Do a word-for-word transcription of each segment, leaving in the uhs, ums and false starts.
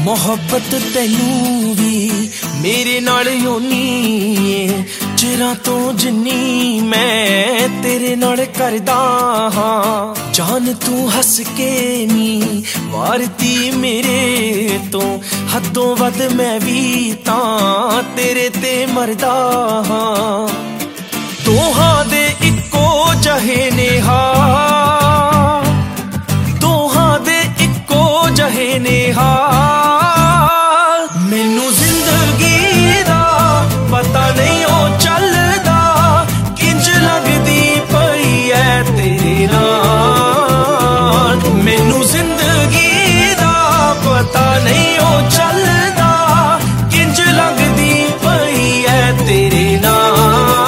मोहब्बत तैनू भी मेरे नाल होनी है चिरां तो जिन्नी मैं तेरे नाल करदा हां जान तू हस के नी वारती मेरे तो हदों वध मैं भी तां तेरे ते मरदा हां दोहां दे इक्को जहे नेहा दोहां दे इक्को जहे नेहा मैनू जिंदगी दा पता नहीं ओ चलदा किंज लगदी पई है तेरे नाल मैनू जिंदगी दा पता नहीं ओ चलदा किंज लगदी पई है तेरे नाल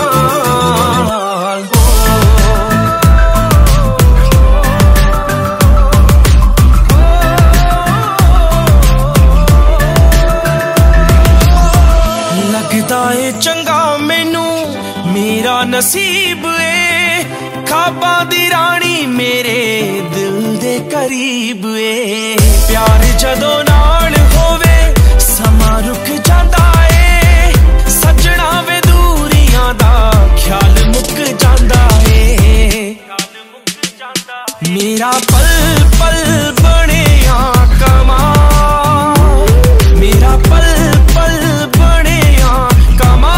चंगा मैनू मेरा नसीब ए खाबा दी रानी मेरे दिल दे करीब ए प्यार जदों नाल होवे समा रुक जांदा ए सजना वे दूरियां दा ख्याल मुक जांदा ए मेरा पल पल बनिया कमा मेरा पल पल बनिया कमा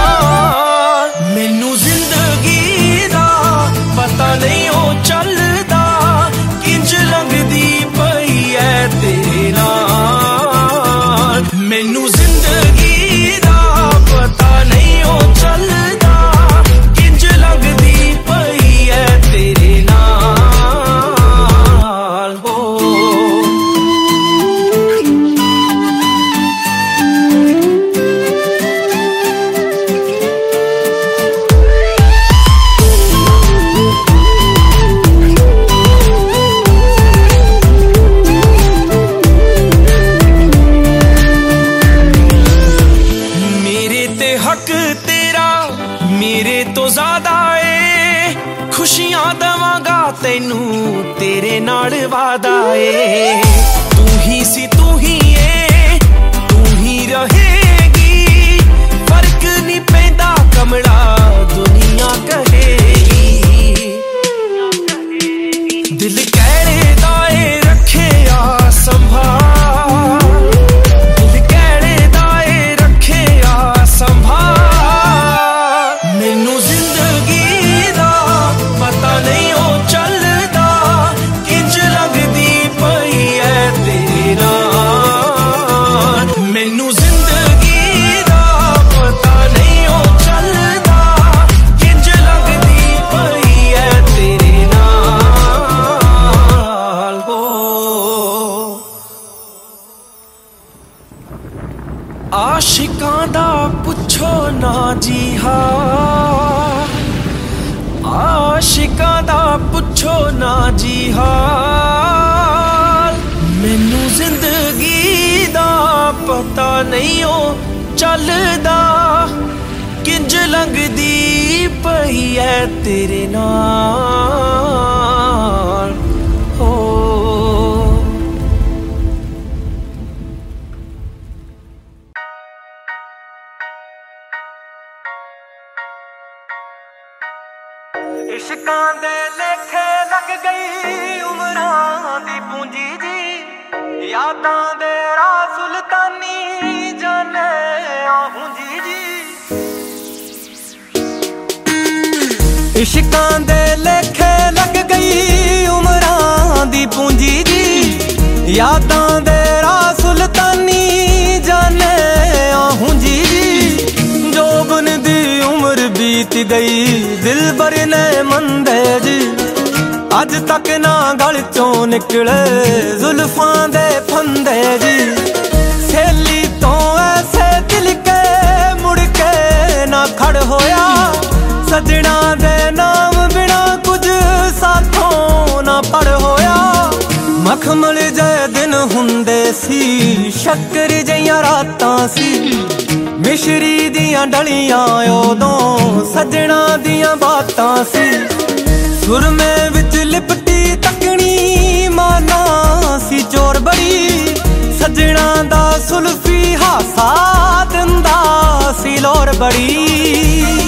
मैनू जिंदगी दा पता नहीं ओ चलदा किंज लगदी पई है तेरे नाल मैनू जिंदगी दा पता नहीं ओ चलदा किंज लगदी पई है तेरे नाल हो हक तेरा मेरे तो ज्यादा ए खुशियां दवांगा तैनू तेरे नाल वादा ए तू ही सी तू ही ए तू ही रहेगी फर्क नहीं पैंदा कमला दुनिया कहेगी दिल कहड़े दाए रखे आ संभाल दिल कहड़े दाए रखे आ संभाल मैनू जिंदगी दा पता नहीं ओ चलदा किंज लगदी पई है तेरे नाल मैनू जिंदगी दा पता नहीं ओ चलदा किंज लगदी पई है तेरे नाल हो आशिकां दा पुछो ना जी हाल आशिकां दा पुछो ना जी हाल मैनू जिंदगी दा पता नहीं ओ चलदा किंज लगदी पई है तेरे नाल हो इश्कां दे लेखे लग गई उमरां दी पूंजी जी यादां दे राह सुल्तानी जाने आहूंजी जी इश्कां दे लेखे लग गई उमरां दी पूंजी जी यादां दे राह सुल्तानी जाने आहूंजी जी जोबन दी उम्र बीत गई दिल बर ने मंदे जी अज तक ना गल चों निकले जुल्फां दे फंदे जी सहेली तो ऐसे दिल के मुड़ के ना खड़ होया सजना दे नाम बिना कुछ साथों ना पड़ होया मखमल जे दिन हुंदे सी शक्कर जियां रातां सी मिश्री दियां डलियां उदों सजना दियां बातां सी सुरमे विच लिपटी तकनी माना सी चोर बड़ी सजना दा ਸੁਲਫੀ ਹਾਸਾ ਦਿੰਦਾ ਸੀ ਲੋਰ ਬੜੀ।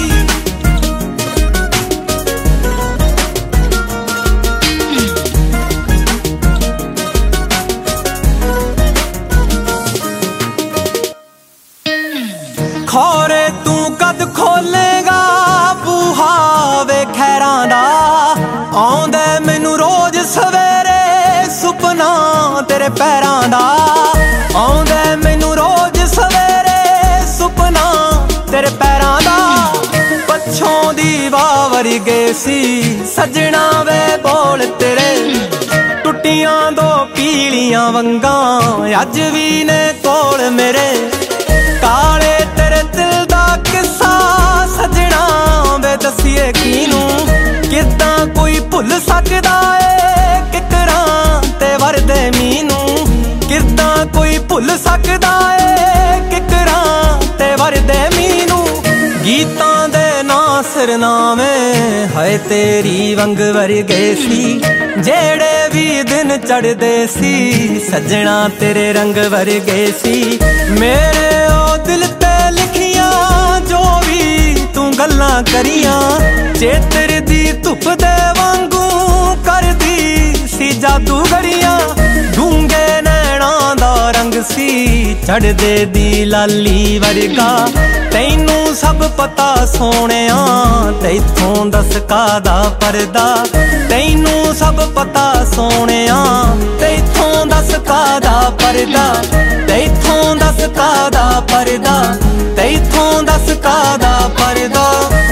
ਖੋਰੇ ਤੂੰ ਕਦ ਖੋਲੇਗਾ ਬੂਹਾ ਵੇ ਖੈਰਾਂ ਦਾ, ਆਉਂਦਾ ਮੈਨੂੰ ਰੋਜ਼ ਸਵੇਰੇ ਸੁਪਨਾ ਤੇਰੇ ਪੈਰਾਂ ਦਾ, ਆਉਂਦਾ ਮੈਨੂੰ ਰੋਜ਼ ਸਵੇਰੇ ਸੁਪਨਾ ਤੇਰੇ ਪੈਰਾਂ ਦਾ। ਪੱਛੋਂ ਦੀ ਵਾਹ ਵਰਗੇ ਸੀ ਸੱਜਣਾ ਵੇ ਬੋਲ ਤੇਰੇ, ਟੁੱਟੀਆਂ ਦੋ ਪੀਲੀਆਂ ਵੰਗਾਂ ਅੱਜ ਵੀ ਨੇ ਕੋਲ ਮੇਰੇ। ਕਾਲੇ ਤੇਰੇ ਦਿਲ ਦਾ ਕਿੱਸਾ ਸੱਜਣਾ ਵੇ ਦੱਸੀਏ ਕਿਨੂੰ, ਕਿੱਦਾਂ ਕੋਈ ਭੁੱਲ ਸਕਦਾ ਏ ਕਿਕਰਾਂ ਤੇ ਵਰਦੇ ਮੀਨੂੰ, ਕਿੱਦਾਂ ਕੋਈ ਭੁੱਲ ਸਕਦਾ ਏ ਕਿਕਰਾਂ ਤੇ ਵਰਦੇ ਮੀਨੂੰ। ਗੀਤਾਂ ਦੇ ਨਾਂ ਸਿਰਨਾਵੇਂ ਹਾਏ ਤੇਰੀ ਵੰਗ ਵਰਗੇ ਸੀ, ਜਿਹੜੇ ਵੀ ਦਿਨ ਚੜ੍ਹਦੇ ਸੀ ਸੱਜਣਾ ਤੇਰੇ ਰੰਗ ਵਰਗੇ ਸੀ। ਮੇਰੇ ਉਹ ਦਿਲ ਤੇ ਲਿਖੀਆਂ ਜੋ ਵੀ ਤੂੰ ਗੱਲਾਂ ਕਰੀਆਂ, ਚੇਤਰ ਦੀ ਧੁੱਪ ਦੇ ਵਾਂਗੂ ਕਰਦੀ ਸੀ ਜਾਦੂਗਰੀਆਂ। ਡੂੰਘੇ ਨੈਣਾਂ ਦਾ ਰੰਗ ਸੀ ਚੜ੍ਹਦੇ ਦੀ ਲਾਲੀ ਵਰਗਾ, ਤੈਨੂੰ ਸਭ ਪਤਾ ਸੋਹਣਿਆ ਤੈਥੋਂ ਦੱਸ ਕਾਹਦਾ ਪਰਦਾ, ਤੈਨੂੰ ਸਭ ਪਤਾ ਸੋਹਣਿਆ ਤੈਥੋਂ ਦੱਸ ਕਾਹਦਾ ਪਰਦਾ, ਤੈਥੋਂ ਦੱਸ ਕਾਹਦਾ ਪਰਦਾ, ਤੈਥੋਂ ਦੱਸ ਕਾਹਦਾ ਪਰਦਾ।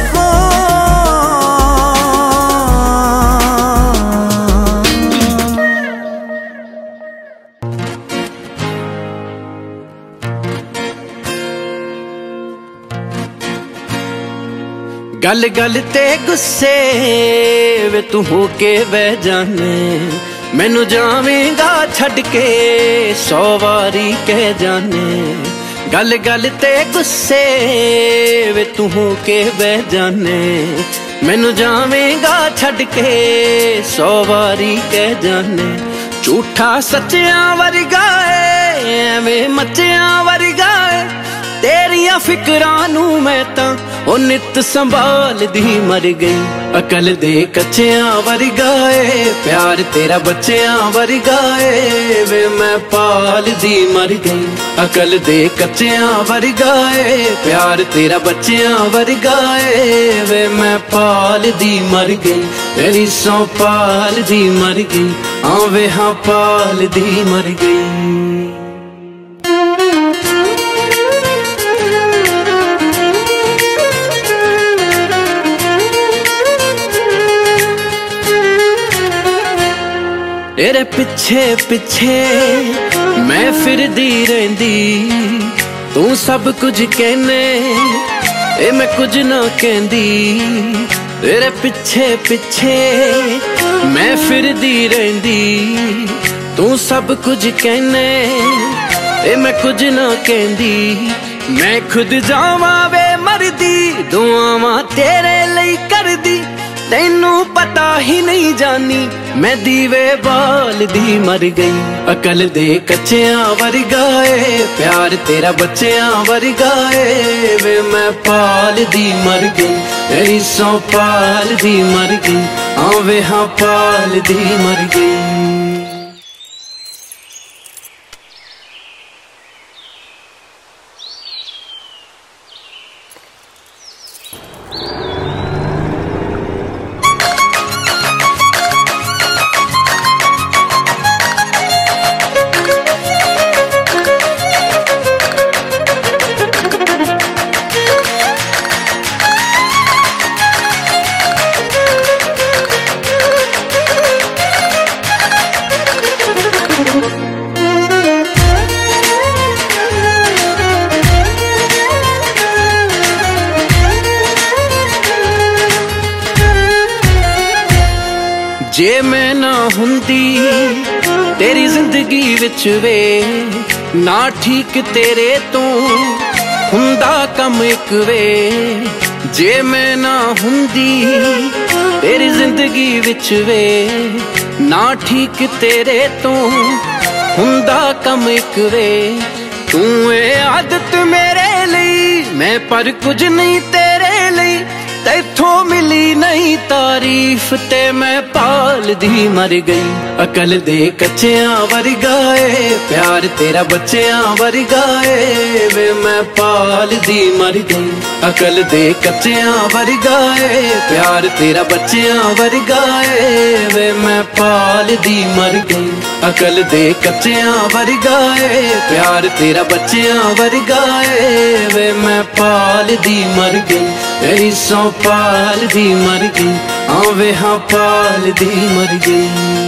गल गल ते गुस्से वे तू हो के बह जाने, मैनू जावेंगा छड़ के सौ वारी कह जाने। गल गल ते गुस्से वे तू हो के बह जाने, मैनू जावेंगा छड़ के सौ वारी कह जाने। झूठा सच्चियां वर्गा है एवें मच्चियां वर्गा है, तेरिया फिकरां नू मैं तां ओ नित संभालदी मर गई। अकल दे कच्चियां वर्गा है प्यार तेरा बच्चियां वर्गा है, वे मैं पालदी मर गई। अकल दे कच्चियां वर्गा है प्यार तेरा बच्चियां वर्गा है, वे मैं पालदी मर गई। तेरी सौ पालदी मर गई, हाँ वे हाँ पालदी मर गई। तेरे पिछे पिछे मैं फिरदी रहंदी, तू सब कुछ कहने ए मैं कुछ ना कहंदी। तेरे पिछे पिछे मैं फिरदी रहंदी, तू सब कुछ कहने ए मैं कुछ ना कहंदी। मैं खुद जावां वे मरदी, दुआवां तेरे लई करदी, तैनू पता ही नहीं जानी मैं दीवे बालदी मर गई। अकल दे कच्चियां वर्गा है प्यार तेरा बच्चियां वर्गा है, वे मैं पालदी मर गई। तेरी सौ पालदी मर गई, हाँ वे हाँ पालदी मर गई। जे मैं ना हुंदी तेरी जिंदगी विच वे, ना ठीक तेरे तो हुंदा कम एक वे। जे मैं ना हुंदी तेरी जिंदगी विच वे, ना ठीक तेरे तो हुंदा कम एक वे। तू ए आदत मेरे लिए, मैं पर कुछ नहीं तेरे लिए। तैथों मिली नहीं तारीफ ते मैं पाल दी मर गई। अकल दे कच्चियां वर्गाए प्यार तेरा बच्चियां वर्गाए वे मैं पाल दी मर गई। अकल दे कच्चियां वर्गाए प्यार तेरा बच्चियां वर्गाए वे मैं पाल दी मर गई। अकल दे कच्चियां वर्गाए प्यार तेरा बच्चियां वर्गाए वे मैं पाल दी मर गई। तेरी सौ पाल दी मर गई, आवे हाँ पाल दी मर गई।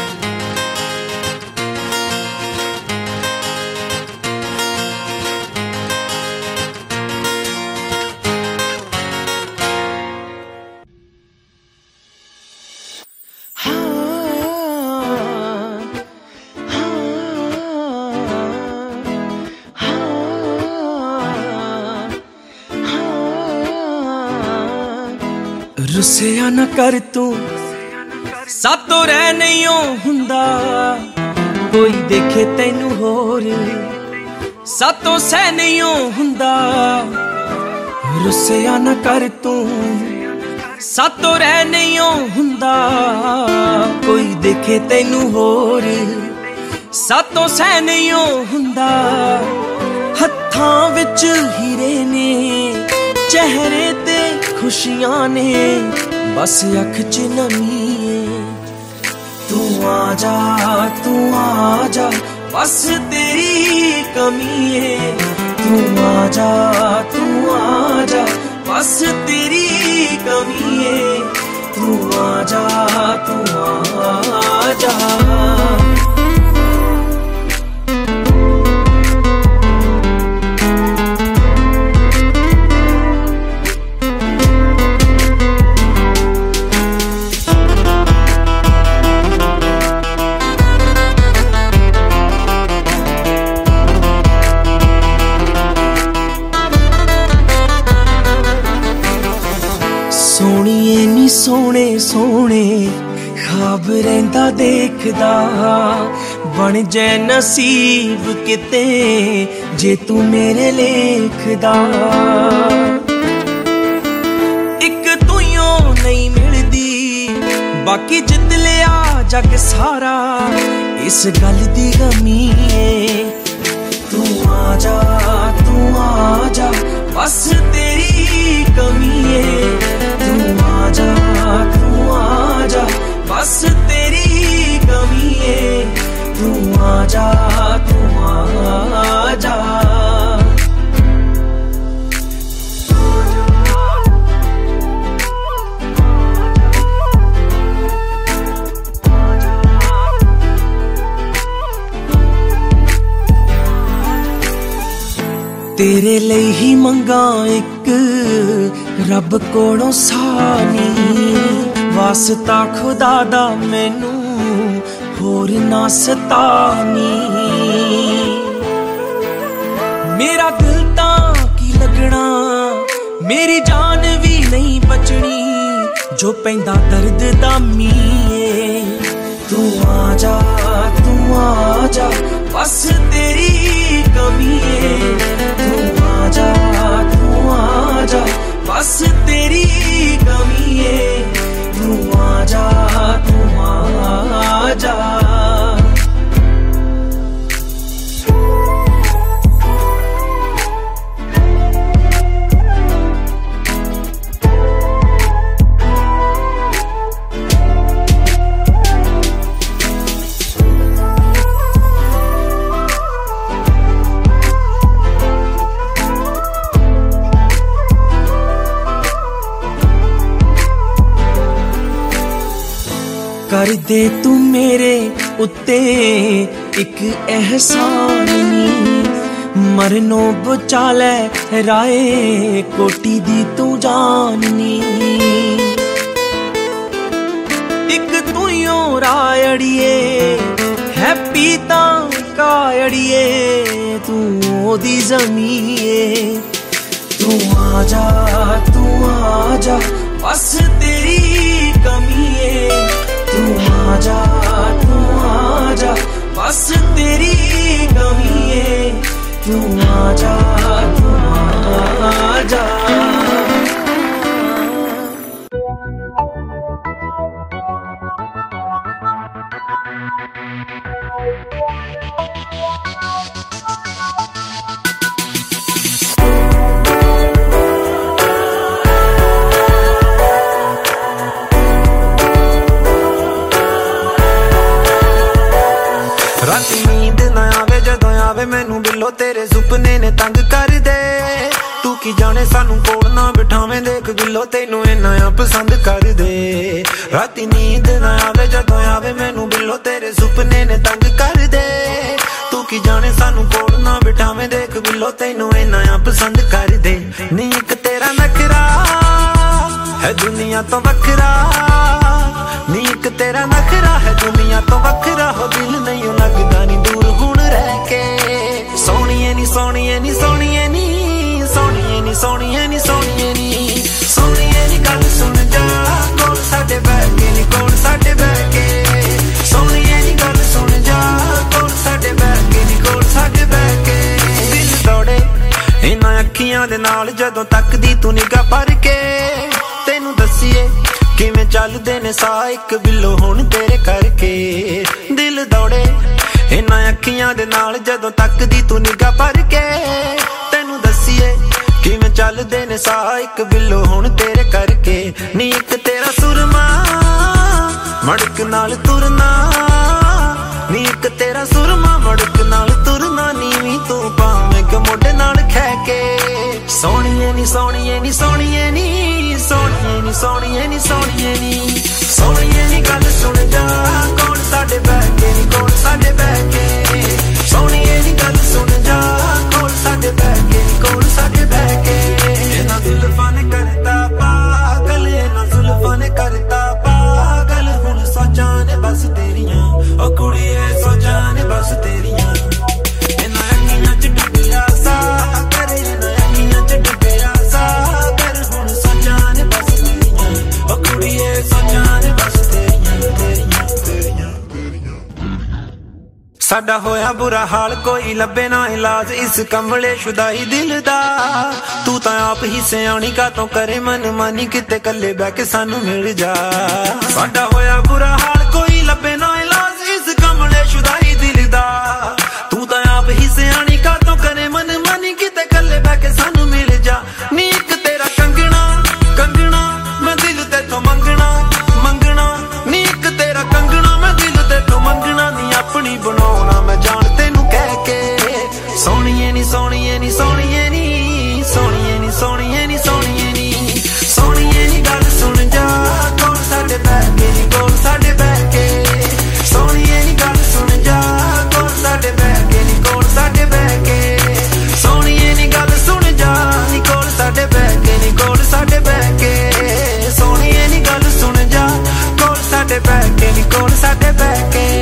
रुसिया न कर तू सातों रह नहीं हुंदा, कोई देखे तैनू होर सातों सह नहीं हुंदा। रुसिया न कर तू सातों रह नहीं हुंदा, कोई देखे तैनू होर सातों सह नहीं हुंदा। हत्थां विच हीरे ने चेहरे ते खुशियां ने बस अख च नमी है। तू आ जा तू आ जा बस तेरी कमी है। तू आ जा तू आ जा बस तेरी कमी है। तू आ जा तू आ जा। सोहणिए नी सोहणे सोहणे ख्वाब रहिंदा देखदा, बन जाए नसीब किते जे तू मेरे लेखदा। इक तूं नहीं मिलदी बाकी जित लिया जग सारा, इस गल दी गमी है। तू आ जा तू आ जा बस तेरी कमी है। तू आ जा तू आ जा बस तेरी कमी है। तू आ जा तू आ जा। तेरे लिए ही मंगा एक रब कोलों सानी, वास्ता खुदा दा मैनू होर ना सतानी। मेरा दिल तां की लगना मेरी जान भी नहीं बचनी, जो पैंदा दर्द दा मीए। तू आ जा तू आ जा बस तेरी कमी है। तू आ जा तू आ जा बस तेरी कमी है। तू आ जा तू आ जा। कर दे तू मेरे उत्ते एक एहसान नी, मरनो बचा ले राए कोटी दी तू जाननी। एक तू यो रायड़िए हैप्पी तां कायड़िए, तू ओदी जमीए। तू आ जा तू आ जा बस तेरी कमी है। तू आ जा तू आ जा बस तेरी कमी है। तू राती नींद ना आवे जदों आवे मैनू बिलो तेरे सुपने ने तंग कर दे तू की जाने सानू कोल ना बिठावे देख बिलो तेनू इन्ना पसंद कर दे राती नींद ना आवे जदों आवे मैनू बिलो तेरे सुपने ने तंग कर दे तू की जाने सानू कोल ना बिठावे देख बिलो तेनू इन्ना पसंद कर दे नी एक तेरा नखरा है दुनिया तो वखरा नी एक तेरा नखरा है दुनिया तो वखरा हो दिल नहीं लगदा नी दूर हुण रह के सोहणीए नी सोहणीए नी सोहणीए नी सोहणीए नी सोहणीए नी सोहणीए नी सोहणीए नी गल सुन जा कोल साडे बैठ के नी कोल साडे बैठ के सोहणीए नी गल सुन जा कोल साडे बैठ के नी कोल साडे बैठ के दिल दौड़े इन्हां अखियां दे नाल जदों तकदी तू निगाह भर के तेनू दसीए किवें चलदे ने साह इक बिल्लो हुण तेरे करके दिल दौड़े इन्हां अखियां दे नाल जदों तकदी तू निगाह भर के तेनू दसीए किवें चलदे ने साह इक बिल्लो हुण तेरे करके नी इक तेरा सुरमा मड़क नाल तुरना नी इक तेरा सुरमा मड़क नाल तुरना नीवी तू भावें क मोढे नाल खह के सोहणीए नी सोहणीए नी सोहणीए नी सोहणीए नी सोहणीए नी सोहणीए नी सोहणीए नी गल सुन जा कौन साडे बैठ के नी कौन साडे बैठ के सोहणीए नी गल सुन जा कौन साडे बैठ के नी कौन साडे बैठ के इन्हां जुल्फां ने करता पागल इन्हां जुल्फां ने करता पागल हुण सोचां ने बस तेरियां ओ कुड़िए सोचां ने बस तेरियां इन्हां अखियां च डुबिया सा कर इन्हां अखियां च डुबिया सा कर हुण सोचां ने बस तेरियां ओ कुड़िए सोचां ने बस तेरियां तेरियां तेरियां साडा होया बुरा हाल कोई लब्बे ना इलाज इस कमले शुदाई दिल दा तू तां आप ही सियाणी का तो करे मन मानी किते कल्ले बैठ के सानू मिल जा साडा होया बुरा हाल कोई लब्बे ना इलाज इस कमले शुदाई दिल दा तू तां आप ही सियाणी का तो करे मन मानी किते कल्ले बैठ के सानू मिल जा नी इक तेरा कंगना कंगना मैं दिल ते तो मंगना मंगना नी इक तेरा कंगना मैं दिल ते तो मंगना नी अपनी बनाउणा मैं जान तेनू कह के सोहणीए नी सोहणीए नी सोहणीए नी सोहणीए नी सोहणीए नी सोहणीए नी सोहणीए नी गल सुन जा कोल साडे बैठ के नी कोल साडे बैठ के सोहणीए नी गल सुन जा कोल साडे बैठ के नी कोल साडे बैठ के सोहणीए नी गल सुन जा नी कोल साडे बैठ के नी कोल साडे बैठ के सोहणीए नी गल सुन जा कोल साडे बैठ के नी कोल साडे बैठ के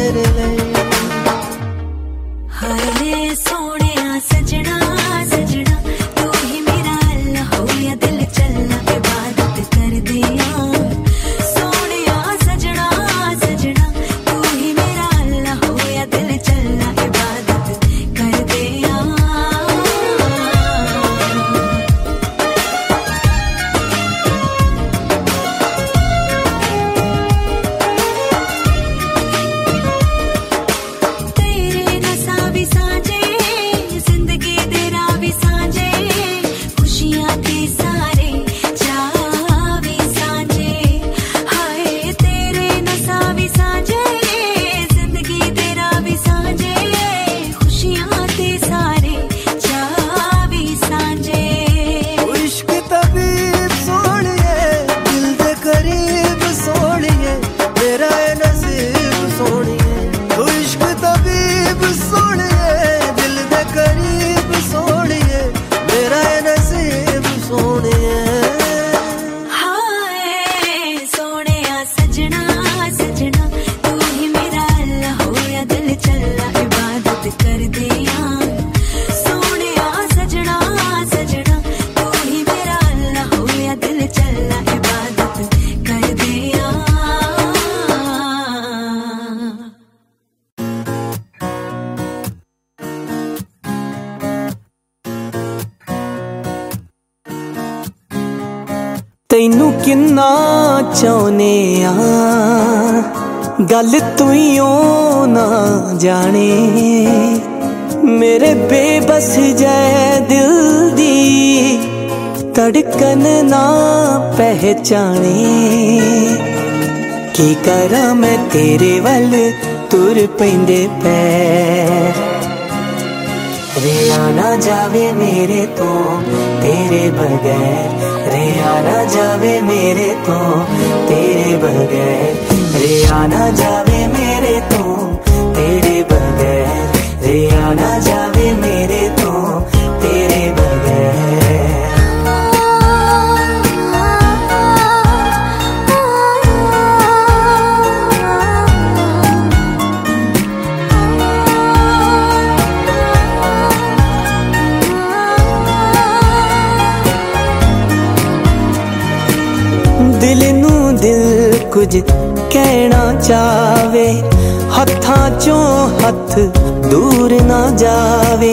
हाय सोहणिया सजना सजना तैनू किन्ना चाहने आ गल तू ही ओ ना जाने मेरे बेबस जै दिल दी धड़कन ना पहचाने की करा मैं तेरे वल तुर पैंदे पैर रिया ना जावे मेरे तो तेरे बगैर रिया ना जावे मेरे तो तेरे बगैर रिया ना जावे मेरे तो तेरे बगैर रिया ना जावे मेरे तो तेरे बगैर दिल नू दिल कुछ कहना चावे हत्थां चों हथ दूर ना जावे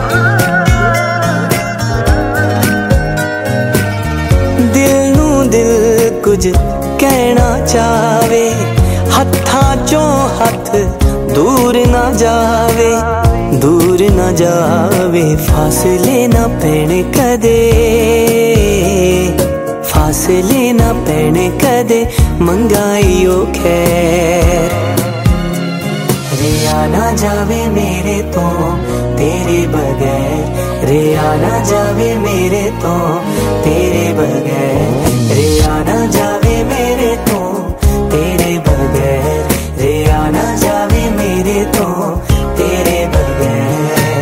दिल नू दिल कुछ कहना चावे हत्थां चों हथ दूर ना जावे दूर ना जावे फासले ना पैण कदे फासले ना पैण कदे मंगाइयो खैर रिया ना जावे मेरे तो तेरे बगैर रिया ना जावे मेरे तो तेरे बगैर रिया ना जावे मेरे तो तेरे बगैर रिया ना जावे मेरे तो तेरे बगैर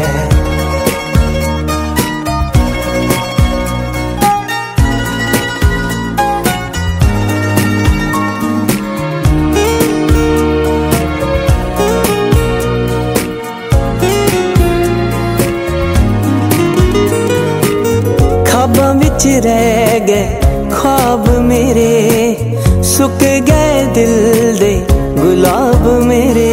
ख्वाबां विच रह गए ख्वाब मेरे सुक गए दिल दे गुलाब मेरे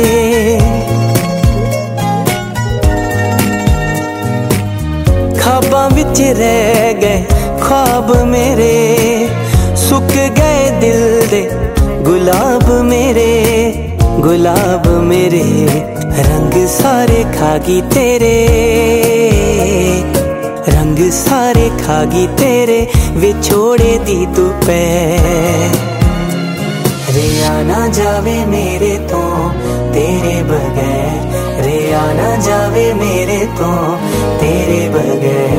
ख्वाबां विच रह गए ख्वाब मेरे सुक गए दिल दे गुलाब मेरे गुलाब मेरे रंग सारे खागी तेरे रंग सारे खागी तेरे विछोड़े दी दोपहर रिया ना जावे मेरे तो तेरे बगैर रिया ना जावे मेरे तो तेरे बगैर